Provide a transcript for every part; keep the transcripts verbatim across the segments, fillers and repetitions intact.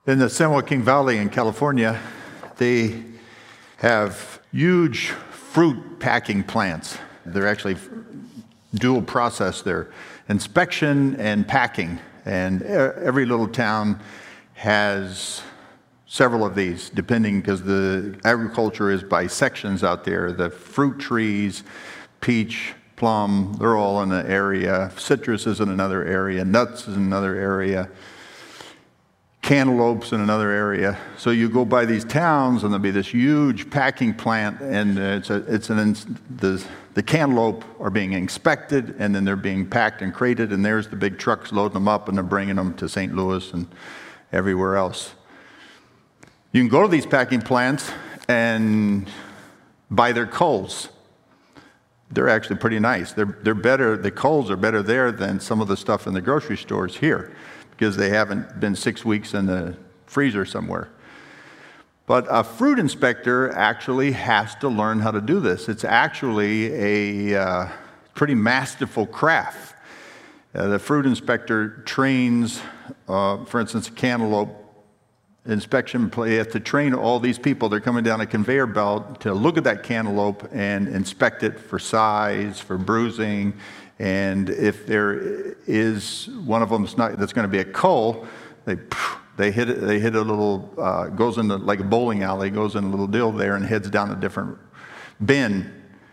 In the San Joaquin Valley in California, they have huge fruit packing plants. They're actually dual process there, inspection and packing. And every little town has several of these, depending, because the agriculture is by sections out there. The fruit trees, peach, plum, they're all in an area. Citrus is in another area. Nuts is in another area. Cantaloupes in another area. So you go by these towns, and there'll be this huge packing plant, and it's a, it's an the the cantaloupe are being inspected, and then they're being packed and crated, and there's the big trucks loading them up, and they're bringing them to Saint Louis and everywhere else. You can go to these packing plants and buy their culls. They're actually pretty nice. They're they're better. The culls are better there than some of the stuff in the grocery stores here, because they haven't been six weeks in the freezer somewhere. But a fruit inspector actually has to learn how to do this. It's actually a uh, pretty masterful craft. Uh, the fruit inspector trains, uh, for instance, a cantaloupe inspection. They have to train all these people. They're coming down a conveyor belt to look at that cantaloupe and inspect it for size, for bruising, and if there is one of them that's, not, that's going to be a cull, they they hit it. They hit a little uh, goes into like a bowling alley, goes in a little deal there, and heads down a different bin.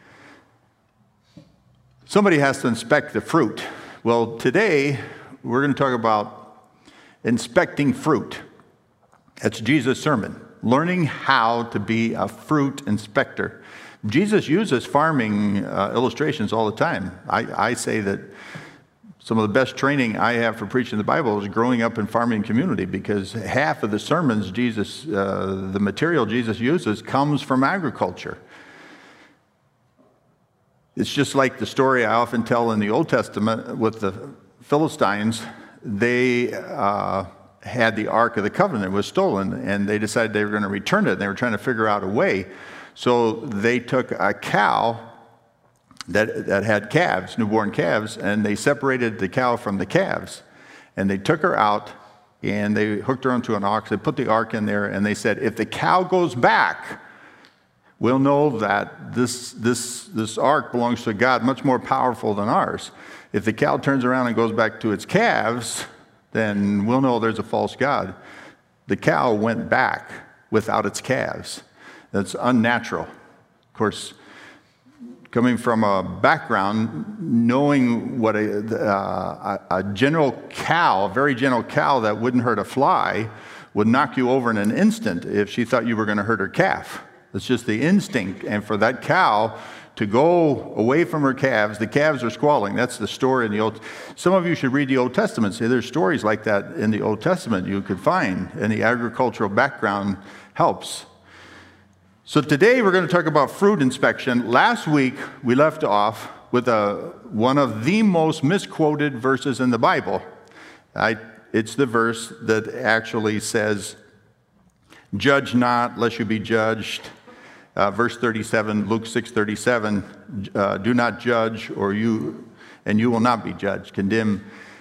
Somebody has to inspect the fruit. Well, today we're going to talk about inspecting fruit. That's Jesus' sermon, learning how to be a fruit inspector. Jesus uses farming uh, illustrations all the time. I, I say that some of the best training I have for preaching the Bible is growing up in farming community, because half of the sermons Jesus, uh, the material Jesus uses comes from agriculture. It's just like the story I often tell in the Old Testament with the Philistines. They uh, had the Ark of the Covenant. It was stolen, and they decided they were going to return it. They were trying to figure out a way. So they took a cow that, that had calves, newborn calves, and they separated the cow from the calves. And they took her out, and they hooked her onto an ox. They put the ark in there, and they said, if the cow goes back, we'll know that this, this, this ark belongs to God, much more powerful than ours. If the cow turns around and goes back to its calves, then we'll know there's a false god. The cow went back without its calves. That's unnatural. Of course, coming from a background, knowing what a, uh, a general cow, a very gentle cow that wouldn't hurt a fly, would knock you over in an instant if she thought you were going to hurt her calf. It's just the instinct. And for that cow to go away from her calves, the calves are squalling. That's the story in the Old. Some of you should read the Old Testament. See, there's stories like that in the Old Testament you could find, and the agricultural background helps. So today we're going to talk about fruit inspection. Last week we left off with a, one of the most misquoted verses in the Bible. I, it's the verse that actually says, "Judge not, lest you be judged." Uh, verse thirty-seven, Luke six thirty-seven, uh, "Do not judge, or you, and you will not be judged. Condemn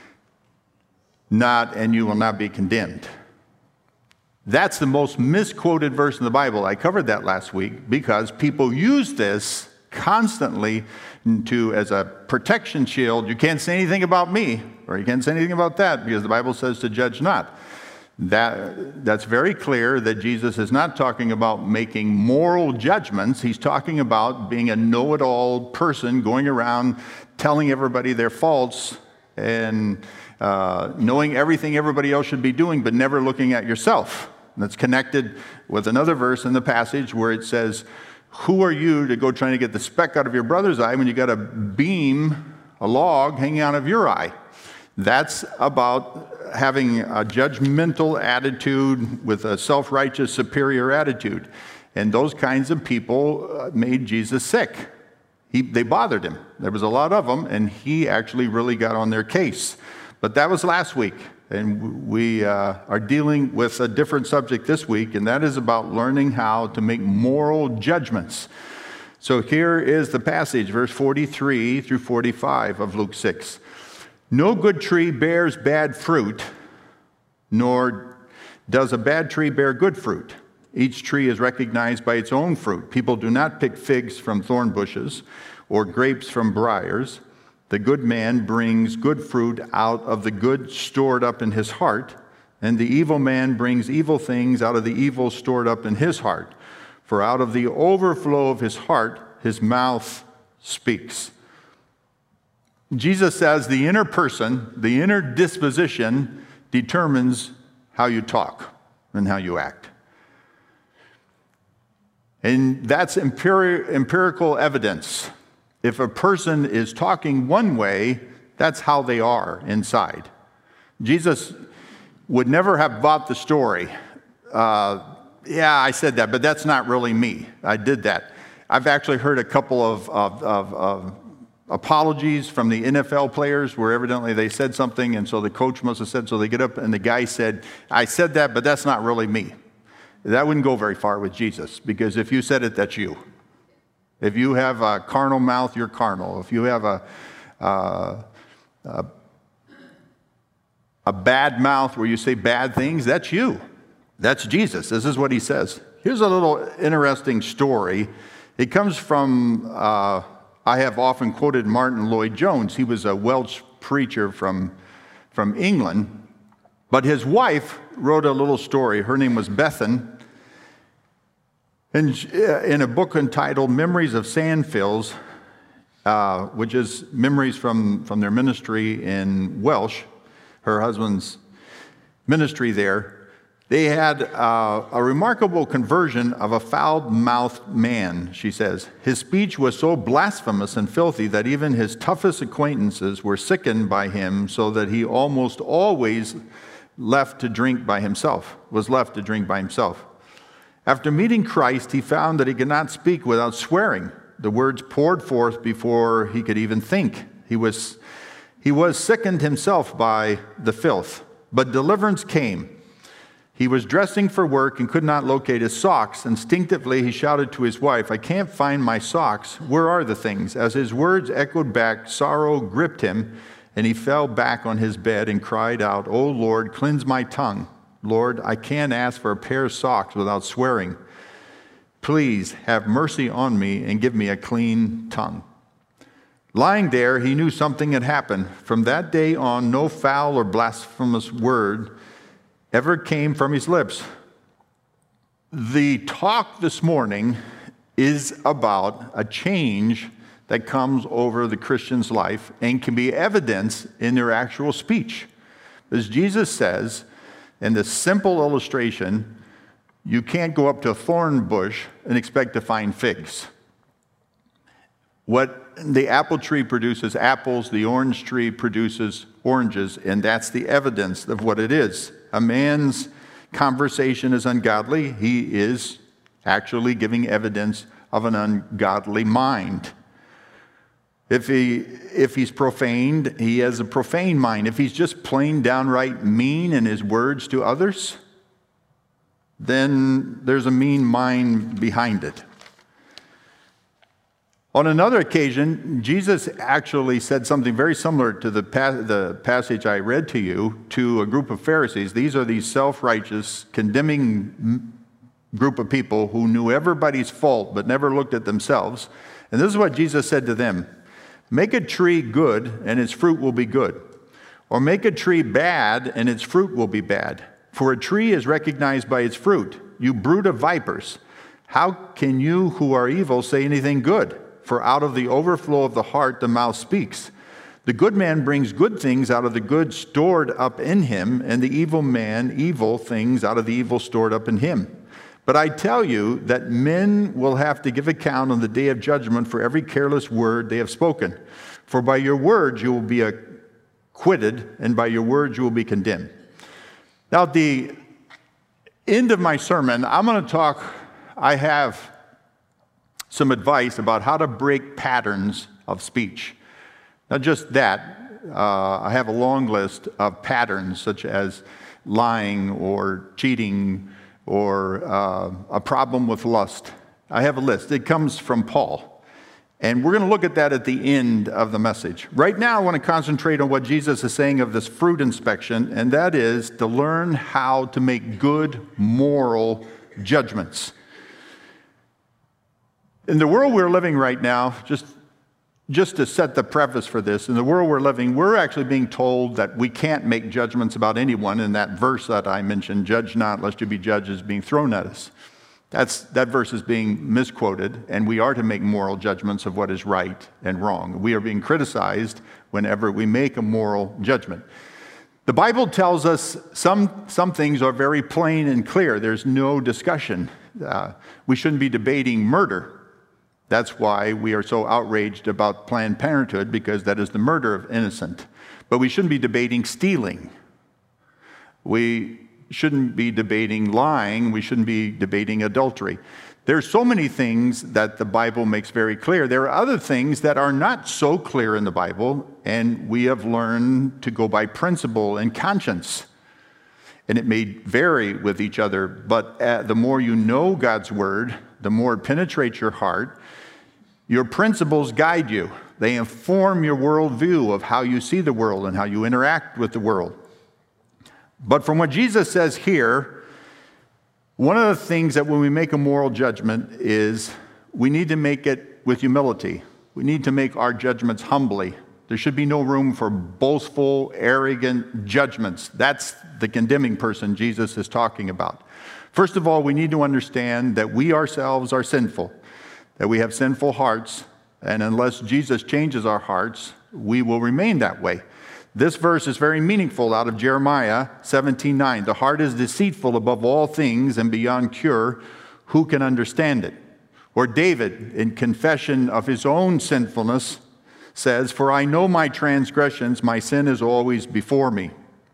not, and you will not be condemned." That's the most misquoted verse in the Bible. I covered that last week because people use this constantly to as a protection shield. You can't say anything about me, or you can't say anything about that, because the Bible says to judge not. That, that's very clear that Jesus is not talking about making moral judgments. He's talking about being a know-it-all person, going around telling everybody their faults and uh, knowing everything everybody else should be doing, but never looking at yourself. And that's connected with another verse in the passage where it says, "Who are you to go trying to get the speck out of your brother's eye when you got a beam, a log hanging out of your eye?" That's about having a judgmental attitude with a self-righteous superior attitude. And those kinds of people made Jesus sick. He, they bothered him. There was a lot of them, and he actually really got on their case. But that was last week. And we uh, are dealing with a different subject this week, and that is about learning how to make moral judgments. So here is the passage, verse forty-three through forty-five of Luke six. "No good tree bears bad fruit, nor Does a bad tree bear good fruit? Each tree is recognized by its own fruit. People do not pick figs from thorn bushes or grapes from briars. The good man brings good fruit out of the good stored up in his heart, and the evil man brings evil things out of the evil stored up in his heart. For out of the overflow of his heart, his mouth speaks. Jesus says the inner person, the inner disposition, determines how you talk and how you act. And that's empiri- empirical evidence. If a person is talking one way, that's how they are inside. Jesus would never have bought the story. Uh, yeah, I said that, but that's not really me. I did that. I've actually heard a couple of, of, of, of apologies from the N F L players where evidently they said something, and so the coach must have said, so they get up and the guy said, I said that, but that's not really me. That wouldn't go very far with Jesus, because if you said it, that's you. If you have a carnal mouth, you're carnal. If you have a, uh, a, a bad mouth where you say bad things, that's you. That's Jesus. This is what he says. Here's a little interesting story. It comes from, uh, I have often quoted Martin Lloyd-Jones. He was a Welsh preacher from, from England. But his wife wrote a little story. Her name was Bethan. And in a book entitled Memories of Sandfills, uh, which is memories from, from their ministry in Welsh, her husband's ministry there, they had uh, a remarkable conversion of a foul-mouthed man, she says. His speech was so blasphemous and filthy that even his toughest acquaintances were sickened by him, so that he almost always left to drink by himself, was left to drink by himself. After meeting Christ, he found that he could not speak without swearing. The words poured forth before he could even think. He was, he was sickened himself by the filth, but deliverance came. He was dressing for work and could not locate his socks. Instinctively, he shouted to his wife, I can't find my socks. Where are the things? As his words echoed back, sorrow gripped him, and he fell back on his bed and cried out, O Lord, cleanse my tongue. Lord, I can't ask for a pair of socks without swearing. Please have mercy on me and give me a clean tongue. Lying there, he knew something had happened. From that day on, no foul or blasphemous word ever came from his lips. The talk this morning is about a change that comes over the Christian's life and can be evidenced in their actual speech. As Jesus says, in this simple illustration, you can't go up to a thorn bush and expect to find figs. What the apple tree produces apples, the orange tree produces oranges, and that's the evidence of what it is. A man's conversation is ungodly. He is actually giving evidence of an ungodly mind. If he if he's profaned, he has a profane mind. If he's just plain downright mean in his words to others, then there's a mean mind behind it. On another occasion, Jesus actually said something very similar to the, pa- the passage I read to you to a group of Pharisees. These are these self-righteous, condemning group of people who knew everybody's fault but never looked at themselves. And this is what Jesus said to them. Make a tree good, and its fruit will be good. Or make a tree bad, and its fruit will be bad. For a tree is recognized by its fruit. You brood of vipers, how can you who are evil say anything good? For out of the overflow of the heart the mouth speaks. The good man brings good things out of the good stored up in him, and the evil man evil things out of the evil stored up in him. But I tell you that men will have to give account on the day of judgment for every careless word they have spoken. For by your words you will be acquitted, and by your words you will be condemned. Now, at the end of my sermon, I'm going to talk, I have some advice about how to break patterns of speech. Not just that, uh, I have a long list of patterns such as lying or cheating or uh, a problem with lust. I have a list. It comes from Paul. And we're going to look at that at the end of the message. Right now, I want to concentrate on what Jesus is saying of this fruit inspection, and that is to learn how to make good moral judgments. In the world we're living right now, just, just to set the preface for this, in the world we're living, we're actually being told that we can't make judgments about anyone. In that verse that I mentioned, judge not lest you be judged, is being thrown at us. That's, that verse is being misquoted, and we are to make moral judgments of what is right and wrong. We are being criticized whenever we make a moral judgment. The Bible tells us some, some things are very plain and clear. There's no discussion. Uh, we shouldn't be debating murder. That's why we are so outraged about Planned Parenthood, because that is the murder of innocent. But we shouldn't be debating stealing. We shouldn't be debating lying. We shouldn't be debating adultery. There's so many things that the Bible makes very clear. There are other things that are not so clear in the Bible, and we have learned to go by principle and conscience. And it may vary with each other, but uh, the more you know God's Word, the more it penetrates your heart. Your principles guide you. They inform your worldview of how you see the world and how you interact with the world. But from what Jesus says here, one of the things that when we make a moral judgment is we need to make it with humility. We need to make our judgments humbly. There should be no room for boastful, arrogant judgments. That's the condemning person Jesus is talking about. First of all, we need to understand that we ourselves are sinful, that we have sinful hearts, and unless Jesus changes our hearts, we will remain that way. This verse is very meaningful out of Jeremiah seventeen nine. The heart is deceitful above all things and beyond cure. Who can understand it? Or David, in confession of his own sinfulness, says, "For I know my transgressions, my sin is always before me."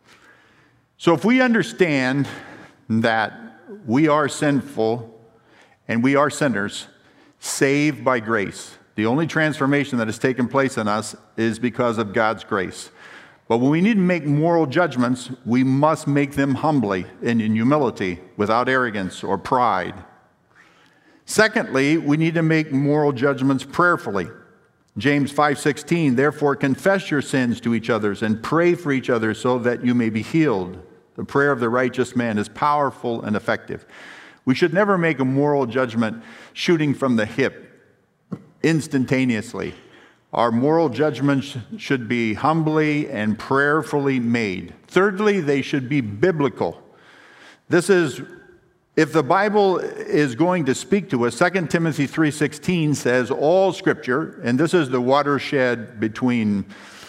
So if we understand that we are sinful and we are sinners, saved by grace, the only transformation that has taken place in us is because of God's grace. But when we need to make moral judgments, we must make them humbly and in humility, without arrogance or pride. Secondly, we need to make moral judgments prayerfully. James five sixteen, therefore confess your sins to each other and pray for each other so that you may be healed. The prayer of the righteous man is powerful and effective. We should never make a moral judgment shooting from the hip instantaneously. Our moral judgments should be humbly and prayerfully made. Thirdly, they should be biblical. This is, if the Bible is going to speak to us, Second Timothy three sixteen says all Scripture, and this is the watershed between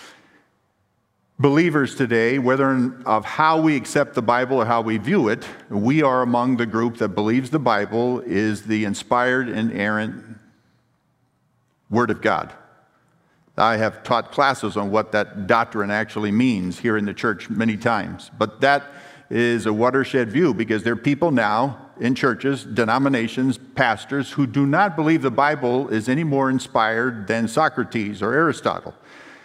believers today, whether of how we accept the Bible or how we view it. We are among the group that believes the Bible is the inspired, inerrant Word of God. I have taught classes on what that doctrine actually means here in the church many times. But that is a watershed view, because there are people now in churches, denominations, pastors, who do not believe the Bible is any more inspired than Socrates or Aristotle.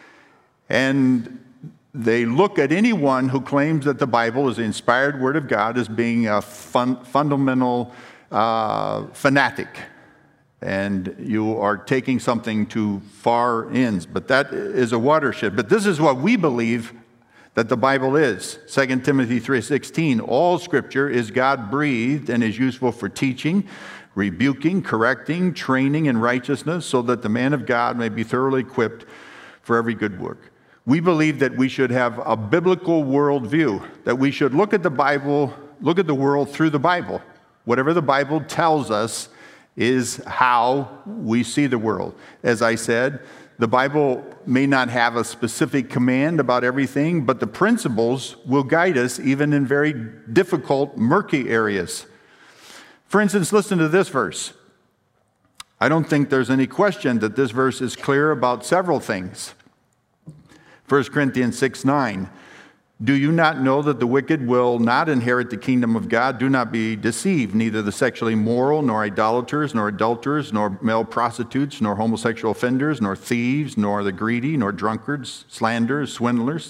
And they look at anyone who claims that the Bible is the inspired Word of God as being a fun, fundamental uh, fanatic. And you are taking something to far ends. But that is a watershed. But this is what we believe that the Bible is. Second Timothy three sixteen, all Scripture is God-breathed and is useful for teaching, rebuking, correcting, training in righteousness, so that the man of God may be thoroughly equipped for every good work. We believe that we should have a biblical worldview, that we should look at the Bible, look at the world through the Bible. Whatever the Bible tells us is how we see the world. As I said, the Bible may not have a specific command about everything, but the principles will guide us even in very difficult, murky areas. For instance, listen to this verse. I don't think there's any question that this verse is clear about several things. First Corinthians six nine, do you not know that the wicked will not inherit the kingdom of God? Do not be deceived. Neither the sexually immoral, nor idolaters, nor adulterers, nor male prostitutes, nor homosexual offenders, nor thieves, nor the greedy, nor drunkards, slanderers, swindlers.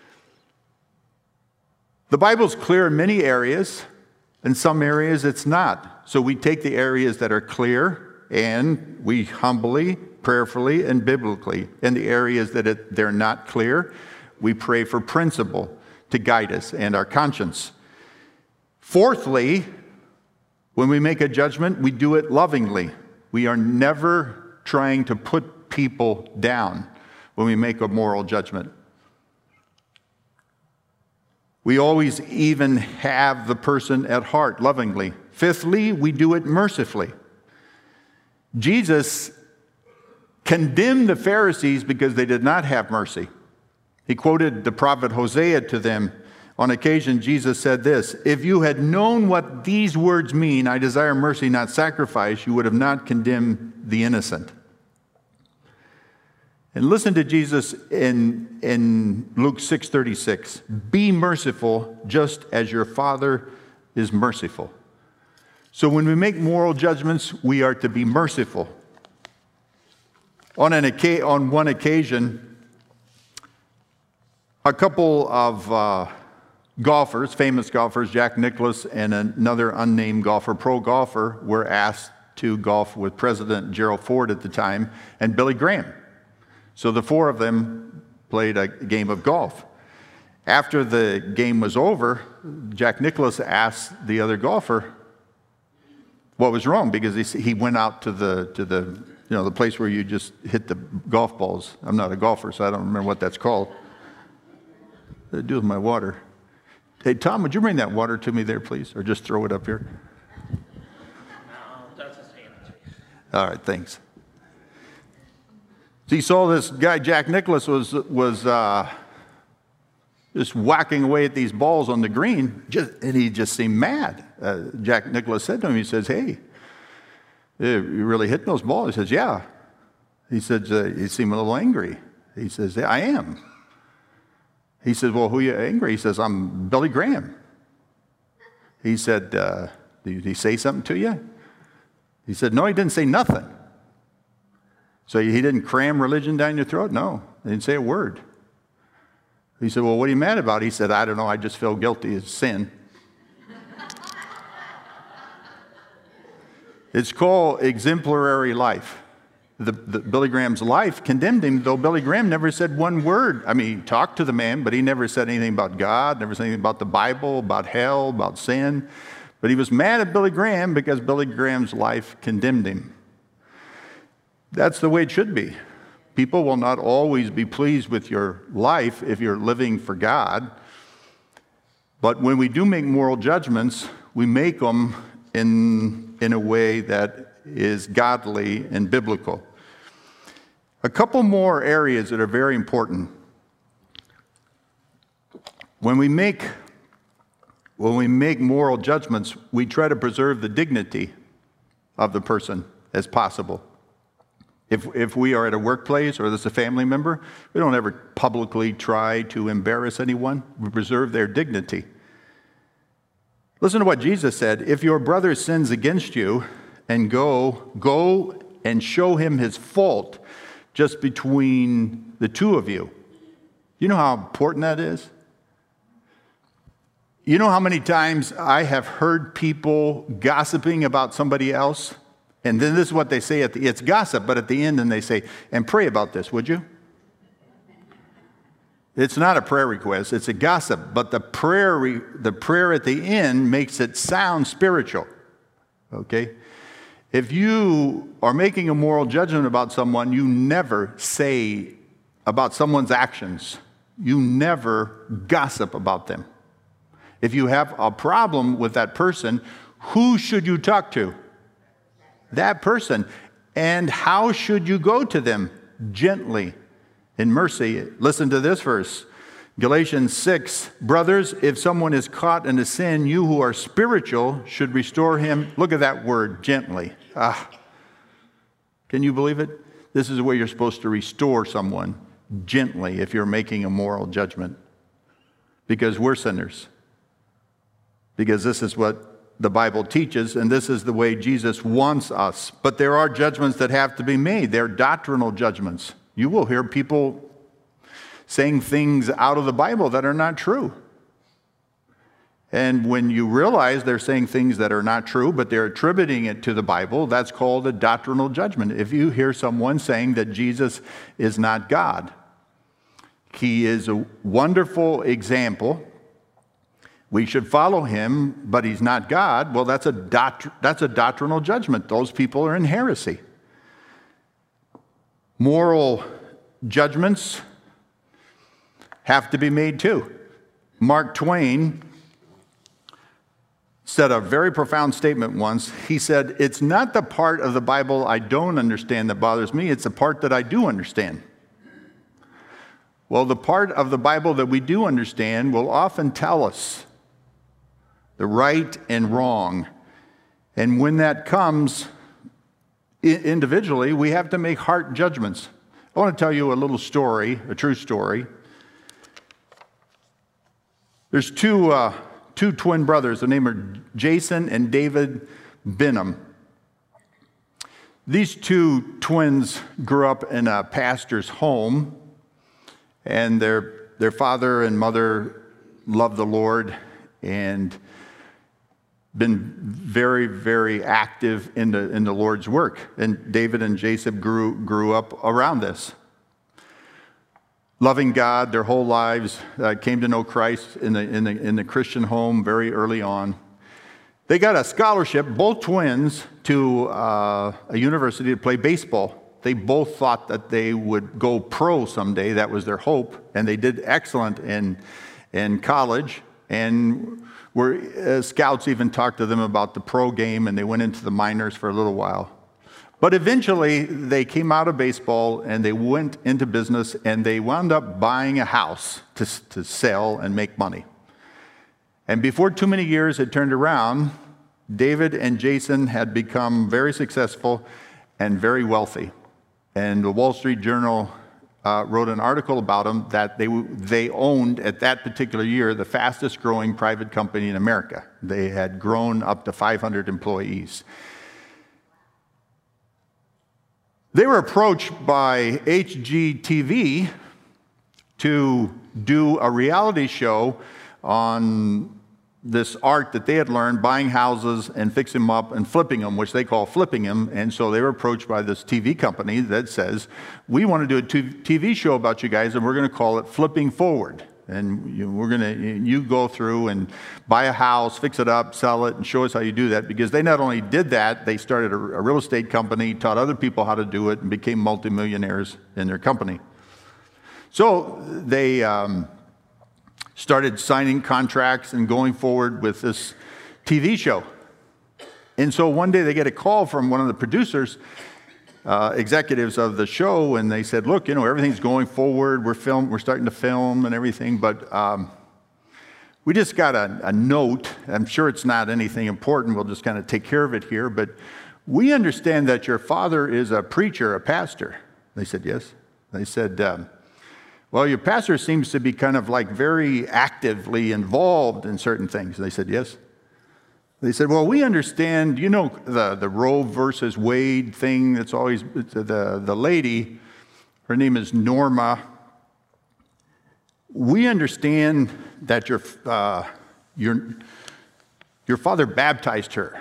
The Bible's clear in many areas. In some areas it's not. So we take the areas that are clear and we humbly prayerfully and biblically. In the areas that it, they're not clear, we pray for principle to guide us and our conscience. Fourthly, when we make a judgment, we do it lovingly. We are never trying to put people down when we make a moral judgment. We always even have the person at heart lovingly. Fifthly, we do it mercifully. Jesus condemned the Pharisees because they did not have mercy. He quoted the prophet Hosea to them. On occasion, Jesus said this, "If you had known what these words mean, I desire mercy, not sacrifice, you would have not condemned the innocent." And listen to Jesus in, in Luke six thirty-six. "Be merciful just as your Father is merciful." So when we make moral judgments, we are to be merciful. On, an, on one occasion, a couple of uh, golfers, famous golfers, Jack Nicklaus and another unnamed golfer, pro golfer, were asked to golf with President Gerald Ford at the time and Billy Graham. So the four of them played a game of golf. After the game was over, Jack Nicklaus asked the other golfer what was wrong, because he, he went out to the, to the, you know, the place where you just hit the golf balls. I'm not a golfer, so I don't remember what that's called. What did I do with my water? Hey, Tom, would you bring that water to me there, please? Or just throw it up here? No, that's a sandwich. All right, thanks. So you saw this guy, Jack Nicklaus, was, was uh, just whacking away at these balls on the green, just, and he just seemed mad. Uh, Jack Nicklaus said to him, he says, "Hey, you really hitting those balls?" He says, "Yeah." He says, uh, "You seem a little angry." He says, "Yeah, I am." He says, "Well, who are you angry?" He says, "I'm Billy Graham." He said, uh, "Did he say something to you?" He said, "No, he didn't say nothing." So he didn't cram religion down your throat? No, he didn't say a word. He said, "Well, what are you mad about?" He said, "I don't know, I just feel guilty of sin." It's called exemplary life. The, the, Billy Graham's life condemned him, though Billy Graham never said one word. I mean, he talked to the man, but he never said anything about God, never said anything about the Bible, about hell, about sin. But he was mad at Billy Graham because Billy Graham's life condemned him. That's the way it should be. People will not always be pleased with your life if you're living for God. But when we do make moral judgments, we make them in, in a way that is godly and biblical. A couple more areas that are very important. When we make, when we make moral judgments, we try to preserve the dignity of the person as possible. If, if we are at a workplace or there's a family member, we don't ever publicly try to embarrass anyone. We preserve their dignity. Listen to what Jesus said. "If your brother sins against you, and go, go and show him his fault just between the two of you." You know how important that is? You know how many times I have heard people gossiping about somebody else? And then this is what they say at the, it's gossip, but at the end, and they say, "And pray about this, would you?" It's not a prayer request, it's a gossip, but the prayer, re, the prayer at the end makes it sound spiritual, okay? If you are making a moral judgment about someone, you never say about someone's actions, you never gossip about them. If you have a problem with that person, who should you talk to? That person. And how should you go to them? Gently, in mercy. Listen to this verse. Galatians six, "Brothers, if someone is caught in a sin, you who are spiritual should restore him." Look at that word, gently. Ah, can you believe it? This is where you're supposed to restore someone gently if you're making a moral judgment. Because we're sinners. Because this is what the Bible teaches, and this is the way Jesus wants us. But there are judgments that have to be made. They're doctrinal judgments. You will hear people saying things out of the Bible that are not true. And when you realize they're saying things that are not true, but they're attributing it to the Bible, that's called a doctrinal judgment. If you hear someone saying that Jesus is not God, he is a wonderful example, we should follow him, but he's not God, well, that's a, doct- that's a doctrinal judgment. Those people are in heresy. Moral judgments have to be made too. Mark Twain said a very profound statement once. He said, "It's not the part of the Bible I don't understand that bothers me, it's the part that I do understand." Well, the part of the Bible that we do understand will often tell us the right and wrong. And when that comes individually, we have to make heart judgments. I want to tell you a little story, a true story. There's two, uh, two twin brothers. Their name are Jason and David Benham. These two twins grew up in a pastor's home, and their, their father and mother loved the Lord and been very, very active in the, in the Lord's work. And David and Jacob grew, grew up around this. Loving God their whole lives, uh, came to know Christ in the, in, the, in the Christian home very early on. They got a scholarship, both twins, to uh, a university to play baseball. They both thought that they would go pro someday. That was their hope. And they did excellent in, in college. And were, uh, scouts even talked to them about the pro game, and they went into the minors for a little while. But eventually, they came out of baseball, and they went into business, and they wound up buying a house to, to sell and make money. And before too many years had turned around, David and Jason had become very successful and very wealthy. And the Wall Street Journal uh, wrote an article about them that they, they owned, at that particular year, the fastest growing private company in America. They had grown up to five hundred employees. They were approached by H G T V to do a reality show on this art that they had learned, buying houses and fixing them up and flipping them, which they call flipping them. And so they were approached by this T V company that says, "We want to do a T V show about you guys, and we're going to call it Flipping Forward. And you, we're going to, you go through and buy a house, fix it up, sell it, and show us how you do that." Because they not only did that, they started a, a real estate company, taught other people how to do it, and became multimillionaires in their company. So they um, started signing contracts and going forward with this T V show. And so one day they get a call from one of the producers, Uh, executives of the show, and they said, "Look, you know, everything's going forward. We're film, we're starting to film and everything, but um, we just got a, a note. I'm sure it's not anything important. We'll just kind of take care of it here. But we understand that your father is a preacher, a pastor." They said, "Yes." They said, um, "Well, your pastor seems to be kind of like very actively involved in certain things." They said, "Yes." They said, "Well, we understand, you know, the, the Roe versus Wade thing that's always, the, the lady, her name is Norma. We understand that your, uh, your, your father baptized her,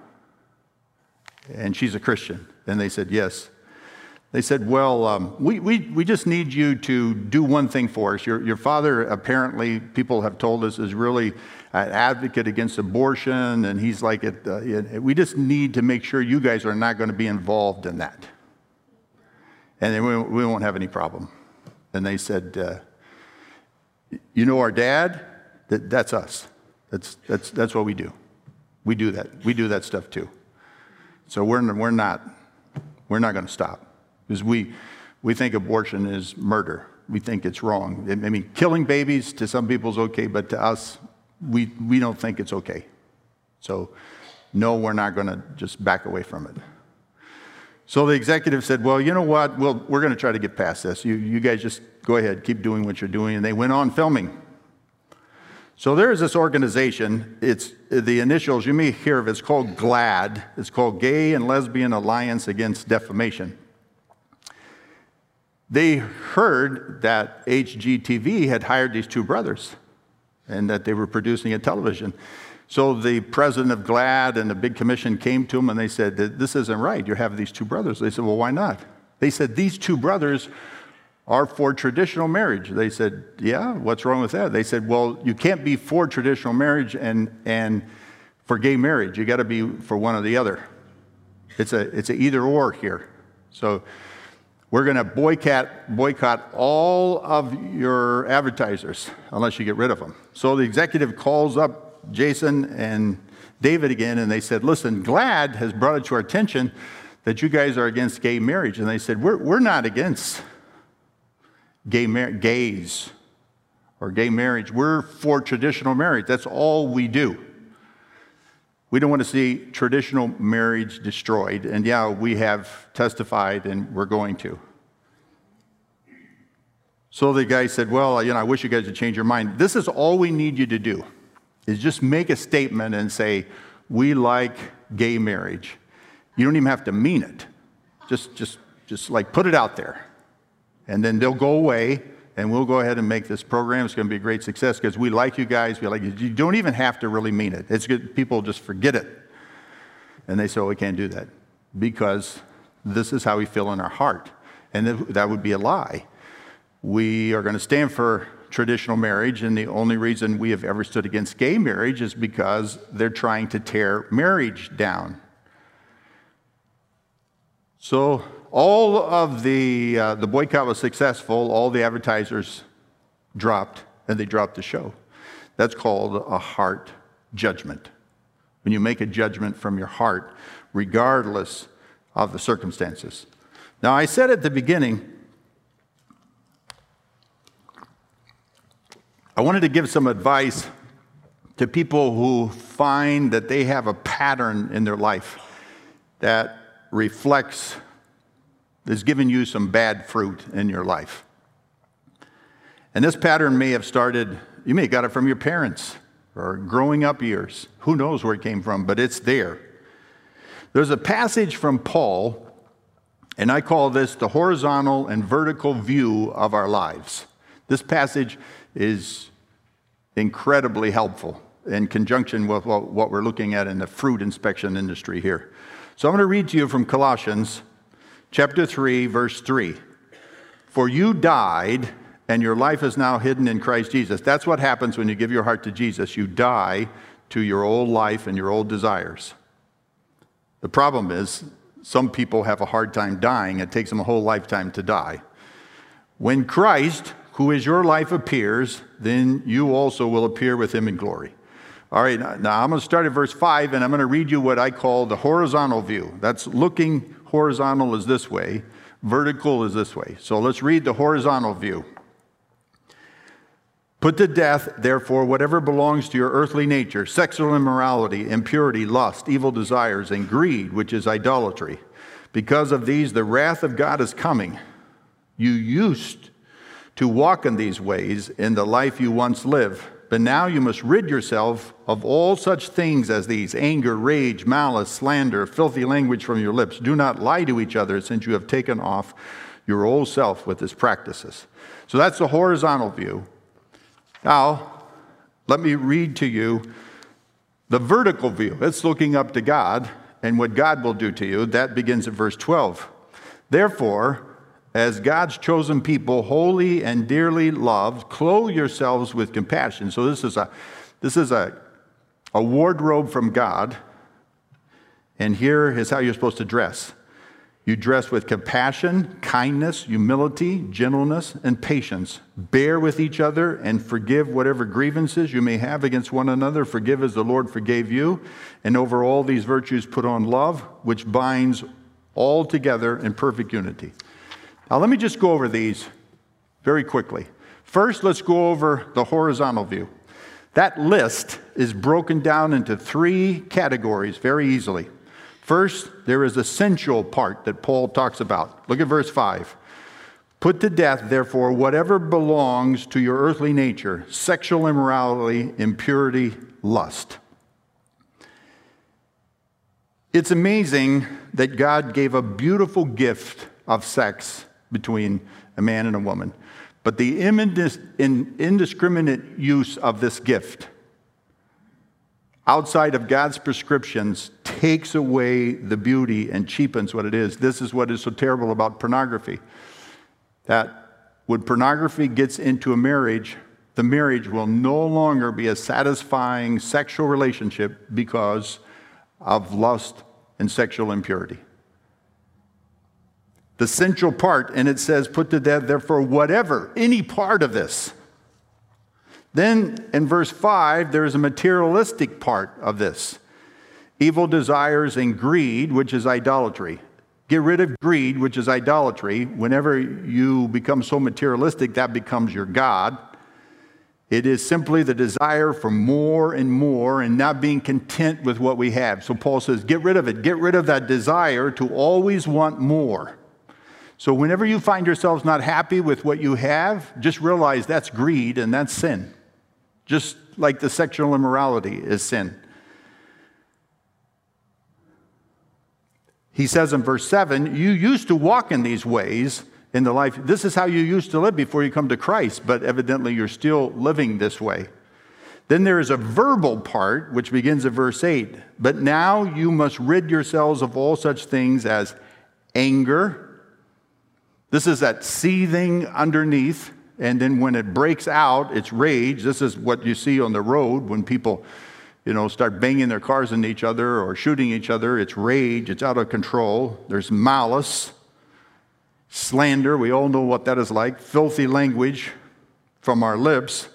and she's a Christian." And they said, "Yes." They said, "Well, um, we, we, we just need you to do one thing for us. Your, your father, apparently, people have told us, is really an advocate against abortion, and he's like, it, uh, it, we just need to make sure you guys are not going to be involved in that. And then we, we won't have any problem." And they said, uh, "You know our dad? That, that's us. That's, that's, that's what we do. We do that. We do that stuff too. So we're, we're not, we're not going to stop. Because we, we think abortion is murder. We think it's wrong. I mean, killing babies to some people is okay, but to us, we, we don't think it's okay. So, no, we're not going to just back away from it." So the executive said, "Well, you know what? We'll, we're going to try to get past this. You, you guys just go ahead, keep doing what you're doing." And they went on filming. So there is this organization. It's the initials, you may hear of it, it's called GLAAD. It's called Gay and Lesbian Alliance Against Defamation. They heard that H G T V had hired these two brothers. and that they were producing a television. So the president of GLAAD and the big commission came to him and they said, this isn't right. You have these two brothers. They said, well, why not? They said, these two brothers are for traditional marriage. They said, yeah, what's wrong with that? They said, well, you can't be for traditional marriage and, and for gay marriage. You got to be for one or the other. It's a, it's a either or here. So we're going to boycott, boycott all of your advertisers unless you get rid of them. So the executive calls up Jason and David again, and they said, listen, GLAAD has brought it to our attention that you guys are against gay marriage. And they said, we're, we're not against gay mar- gays or gay marriage. We're for traditional marriage. That's all we do. We don't want to see traditional marriage destroyed. And yeah, we have testified and we're going to. So the guy said, well, you know, I wish you guys would change your mind. This is all we need you to do, is just make a statement and say, we like gay marriage. You don't even have to mean it. Just, just, just like put it out there. And then they'll go away, and we'll go ahead and make this program. It's going to be a great success because we like you guys. We like you. You don't even have to really mean it. It's good. People just forget it. And they say, oh, we can't do that because this is how we feel in our heart. And that would be a lie. We are going to stand for traditional marriage, and the only reason we have ever stood against gay marriage is because they're trying to tear marriage down. So all of the, uh, the boycott was successful. All the advertisers dropped, and they dropped the show. That's called a heart judgment. When you make a judgment from your heart, regardless of the circumstances. Now, I said at the beginning, I wanted to give some advice to people who find that they have a pattern in their life that reflects, is giving you some bad fruit in your life. And this pattern may have started, you may have got it from your parents or growing up years. Who knows where it came from, but it's there. There's a passage from Paul, and I call this the horizontal and vertical view of our lives. This passage is incredibly helpful in conjunction with what we're looking at in the fruit inspection industry here. So I'm going to read to you from Colossians chapter three, verse three. For you died, and your life is now hidden in Christ Jesus. That's what happens when you give your heart to Jesus. You die to your old life and your old desires. The problem is, some people have a hard time dying. It takes them a whole lifetime to die. When Christ, who is your life, appears, then you also will appear with him in glory. All right, now I'm going to start at verse five, and I'm going to read you what I call the horizontal view. That's looking horizontal is this way, vertical is this way. So let's read the horizontal view. Put to death, therefore, whatever belongs to your earthly nature, sexual immorality, impurity, lust, evil desires, and greed, which is idolatry. Because of these, the wrath of God is coming. You used to walk in these ways in the life you once lived, but now you must rid yourself of all such things as these: anger, rage, malice, slander, filthy language from your lips. Do not lie to each other, since you have taken off your old self with its practices. So that's the horizontal view. Now, let me read to you the vertical view. It's looking up to God and what God will do to you. That begins at verse twelve. Therefore, as God's chosen people, holy and dearly loved, clothe yourselves with compassion. So this is a, this is a, a wardrobe from God. And here is how you're supposed to dress. You dress with compassion, kindness, humility, gentleness, and patience. Bear with each other and forgive whatever grievances you may have against one another. Forgive as the Lord forgave you. And over all these virtues put on love, which binds all together in perfect unity. Now let me just go over these very quickly. First, let's go over the horizontal view. That list is broken down into three categories very easily. First, there is a sensual part that Paul talks about. Look at verse five. Put to death, therefore, whatever belongs to your earthly nature: sexual immorality, impurity, lust. It's amazing that God gave a beautiful gift of sex between a man and a woman. But the indis- in- indiscriminate use of this gift outside of God's prescriptions takes away the beauty and cheapens what it is. This is what is so terrible about pornography. That when pornography gets into a marriage, the marriage will no longer be a satisfying sexual relationship because of lust and sexual impurity. The central part, and it says, put to death, therefore, whatever, any part of this. Then in verse five, there is a materialistic part of this. Evil desires and greed, which is idolatry. Get rid of greed, which is idolatry. Whenever you become so materialistic, that becomes your God. It is simply the desire for more and more and not being content with what we have. So Paul says, get rid of it. Get rid of that desire to always want more. So whenever you find yourselves not happy with what you have, just realize that's greed and that's sin. Just like the sexual immorality is sin. He says in verse seven, you used to walk in these ways in the life. This is how you used to live before you come to Christ, but evidently you're still living this way. Then there is a verbal part, which begins at verse eight. But now you must rid yourselves of all such things as anger. This is that seething underneath. And then when it breaks out, it's rage. This is what you see on the road when people, you know, start banging their cars into each other or shooting each other. It's rage. It's out of control. There's malice, slander. We all know what that is like. Filthy language from our lips.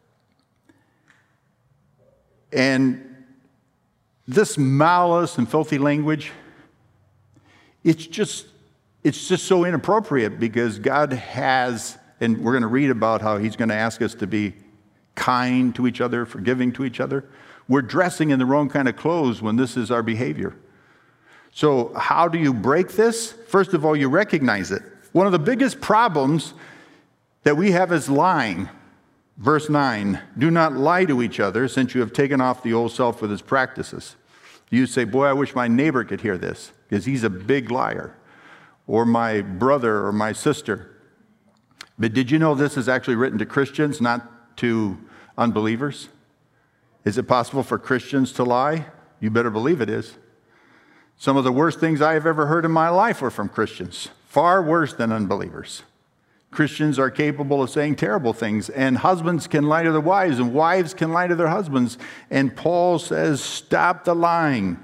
And this malice and filthy language, it's just, it's just so inappropriate because God has. And we're going to read about how he's going to ask us to be kind to each other, forgiving to each other. We're dressing in the wrong kind of clothes when this is our behavior. So how do you break this? First of all, you recognize it. One of the biggest problems that we have is lying. Verse nine, do not lie to each other since you have taken off the old self with its practices. You say, boy, I wish my neighbor could hear this because he's a big liar. Or my brother or my sister. But did you know this is actually written to Christians, not to unbelievers? Is it possible for Christians to lie? You better believe it is. Some of the worst things I have ever heard in my life were from Christians, far worse than unbelievers. Christians are capable of saying terrible things, and husbands can lie to their wives, and wives can lie to their husbands. And Paul says, stop the lying.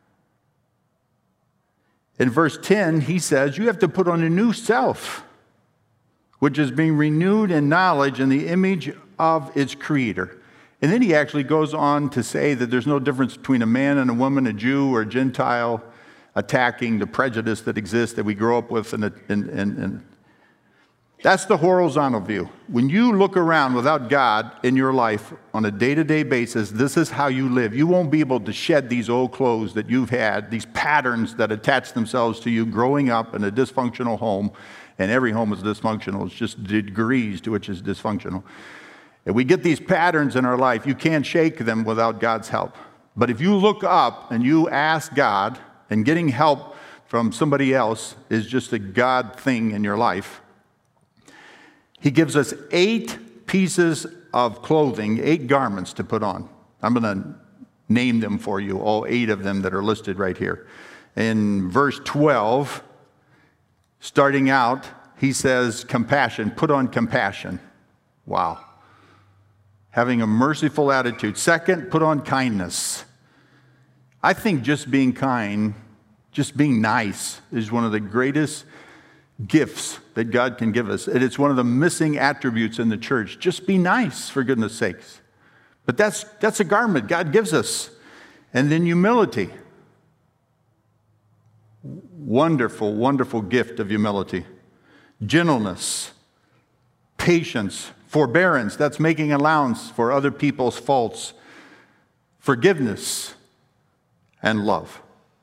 In verse ten, he says, you have to put on a new self, which is being renewed in knowledge in the image of its creator. And then he actually goes on to say that there's no difference between a man and a woman, a Jew or a Gentile, attacking the prejudice that exists that we grow up with. And, and, and, and that's the horizontal view. When you look around without God in your life on a day-to-day basis, this is how you live. You won't be able to shed these old clothes that you've had, these patterns that attach themselves to you growing up in a dysfunctional home. And every home is dysfunctional. It's just degrees to which is dysfunctional. And we get these patterns in our life. You can't shake them without God's help. But if you look up and you ask God, and getting help from somebody else is just a God thing in your life, he gives us eight pieces of clothing, eight garments to put on. I'm going to name them for you, all eight of them that are listed right here. In verse twelve, starting out, he says, compassion, put on compassion. Wow. Having a merciful attitude. Second, put on kindness. I think just being kind, just being nice is one of the greatest gifts that God can give us. And it's one of the missing attributes in the church. Just be nice, for goodness sakes. But that's, that's a garment God gives us. And then humility. Wonderful, wonderful gift of humility. Gentleness, patience, forbearance, that's making allowance for other people's faults, forgiveness, and love.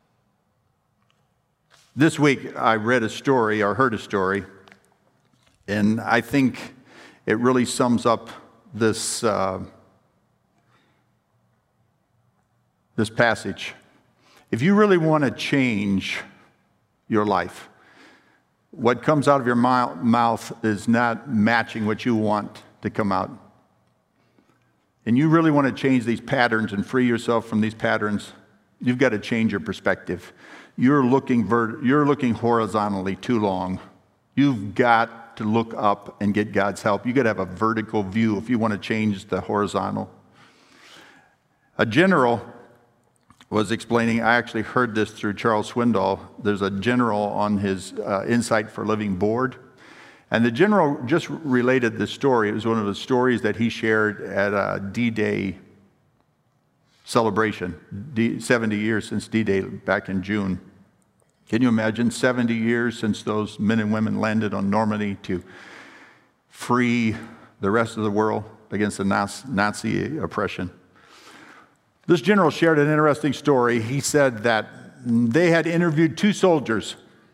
This week I read a story or heard a story, and I think it really sums up this, uh, this passage. If you really want to change your life, what comes out of your mou- mouth is not matching what you want to come out. And you really want to change these patterns and free yourself from these patterns, you've got to change your perspective. You're looking vert- you're looking horizontally too long. You've got to look up and get God's help. You've got to have a vertical view if you want to change the horizontal. A general was explaining, I actually heard this through Charles Swindoll. There's a general on his uh, Insight for Living board. And the general just related this story. It was one of the stories that he shared at a D-Day celebration, D- seventy years since D-Day back in June. Can you imagine seventy years since those men and women landed on Normandy to free the rest of the world against the Nazi oppression? This general shared an interesting story. He said that they had interviewed two soldiers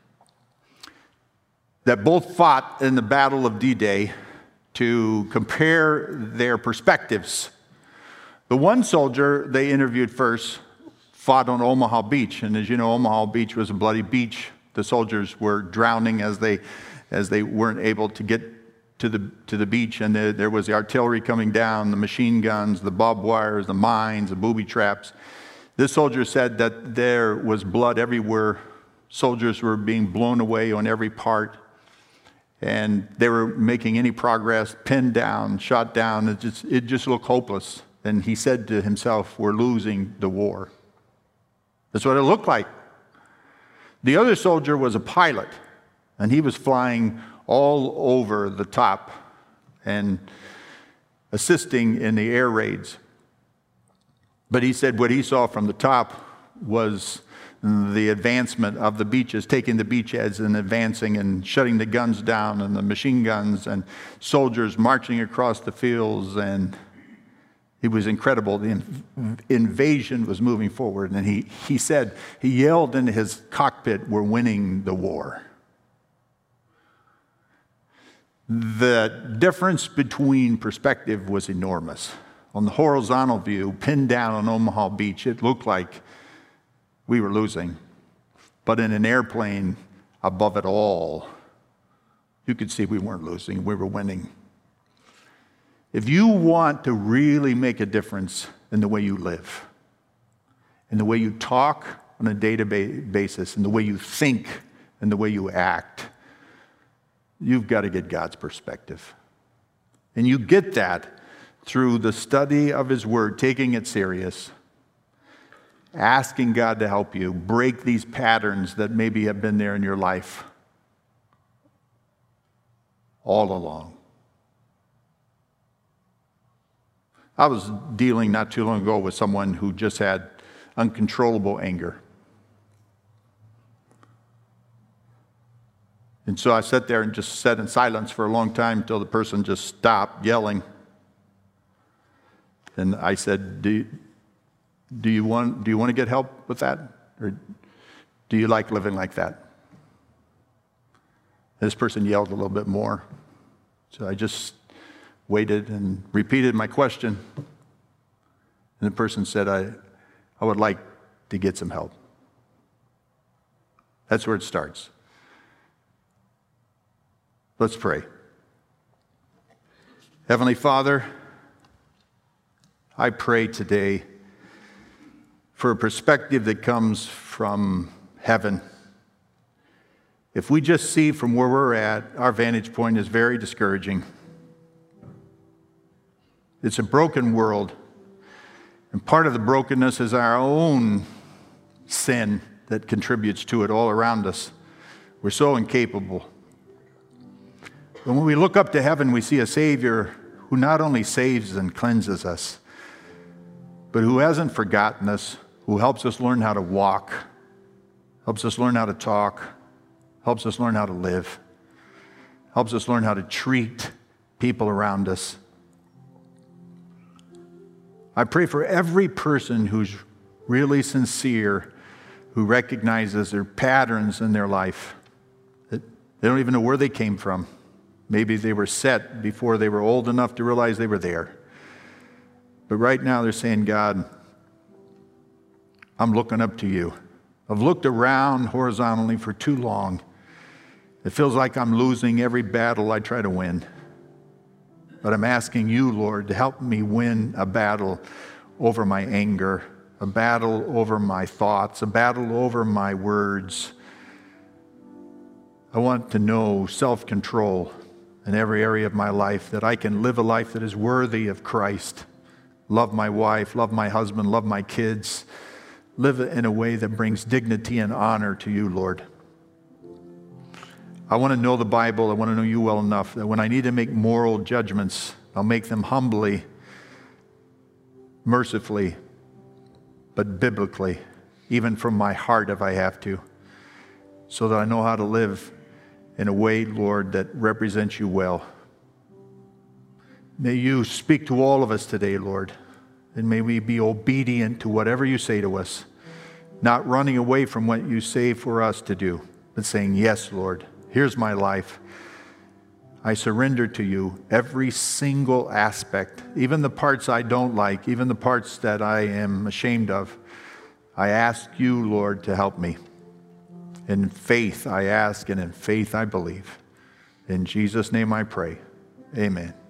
that both fought in the Battle of D-Day to compare their perspectives. The one soldier they interviewed first fought on Omaha Beach, and as you know, Omaha Beach was a bloody beach. The soldiers were drowning as they as they weren't able to get to the to the beach, and there, there was the artillery coming down, the machine guns, the barbed wires, the mines, the booby traps. This soldier said that there was blood everywhere. Soldiers were being blown away on every part, and they were making any progress, pinned down, shot down. It just it just looked hopeless. And he said to himself, "We're losing the war." That's what it looked like. The other soldier was a pilot, and he was flying all over the top and assisting in the air raids. But he said what he saw from the top was the advancement of the beaches, taking the beachheads and advancing and shutting the guns down and the machine guns and soldiers marching across the fields, and it was incredible. The invasion was moving forward, and he, he said, he yelled into his cockpit, "We're winning the war." The difference between perspective was enormous. On the horizontal view, pinned down on Omaha Beach, it looked like we were losing. But in an airplane above it all, you could see we weren't losing, we were winning. If you want to really make a difference in the way you live, in the way you talk on a day-to-day basis, in the way you think, and the way you act, you've got to get God's perspective. And you get that through the study of His Word, taking it serious, asking God to help you break these patterns that maybe have been there in your life all along. I was dealing not too long ago with someone who just had uncontrollable anger. And so I sat there and just sat in silence for a long time until the person just stopped yelling. And I said, do you, do you want, do you want to get help with that? Or do you like living like that? And this person yelled a little bit more. So I just waited and repeated my question. And the person said, I, I would like to get some help. That's where it starts. Let's pray. Heavenly Father, I pray today for a perspective that comes from heaven. If we just see from where we're at, our vantage point is very discouraging. It's a broken world, and part of the brokenness is our own sin that contributes to it all around us. We're so incapable. But when we look up to heaven, we see a Savior who not only saves and cleanses us, but who hasn't forgotten us, who helps us learn how to walk, helps us learn how to talk, helps us learn how to live, helps us learn how to treat people around us. I pray for every person who's really sincere, who recognizes their patterns in their life, that they don't even know where they came from. Maybe they were set before they were old enough to realize they were there. But right now they're saying, God, I'm looking up to you. I've looked around horizontally for too long, It feels like I'm losing every battle I try to win. But I'm asking you, Lord, to help me win a battle over my anger, a battle over my thoughts, a battle over my words. I want to know self-control in every area of my life, that I can live a life that is worthy of Christ. Love my wife, love my husband, love my kids. Live in a way that brings dignity and honor to you, Lord. I want to know the Bible. I want to know you well enough that when I need to make moral judgments, I'll make them humbly, mercifully, but biblically, even from my heart if I have to, so that I know how to live in a way, Lord, that represents you well. May you speak to all of us today, Lord, and may we be obedient to whatever you say to us, not running away from what you say for us to do, but saying, yes, Lord, here's my life. I surrender to you every single aspect, even the parts I don't like, even the parts that I am ashamed of. I ask you, Lord, to help me. In faith I ask, and in faith I believe. In Jesus' name I pray. Amen.